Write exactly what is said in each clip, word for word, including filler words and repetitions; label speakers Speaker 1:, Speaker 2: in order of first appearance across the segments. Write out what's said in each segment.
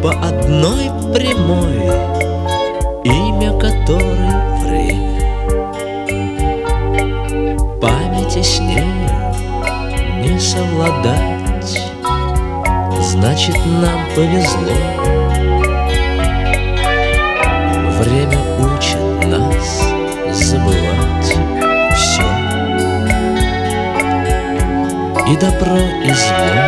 Speaker 1: по одной прямой, имя которой время. Памяти с нею не совладать, значит, нам повезло. Время учит нас забывать все, и добро, и зло.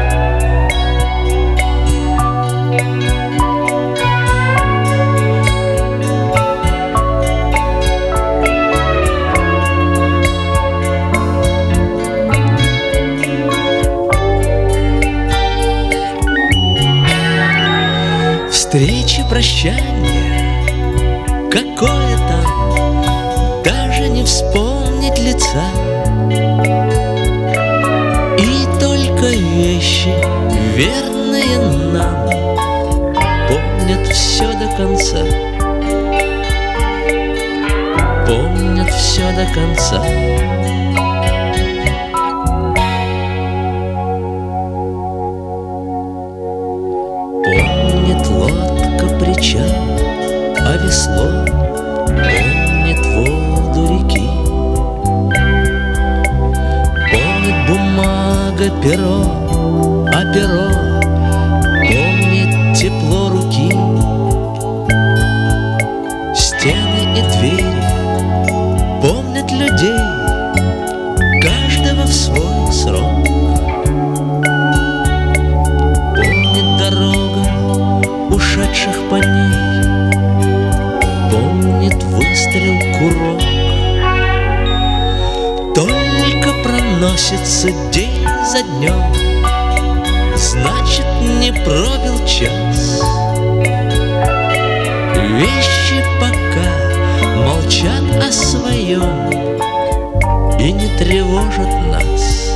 Speaker 1: Встречи, прощания, какое там, даже не вспомнить лица. И только вещи, верные нам, помнят все до конца, помнят все до конца. Помнит лодка причал, а весло помнит воду реки. Помнит бумага перо, а перо помнит тепло руки. Стены и двери помнят людей, каждого в свой срок. Помнит дорога ушедших по ней, помнит выстрел курок. Только проносится день за днем, значит, не пробил час. Вещи пока молчат о своем и не тревожат нас.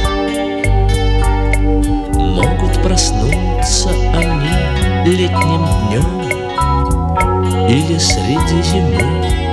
Speaker 1: Могут проснуться они летним днем или среди зимы.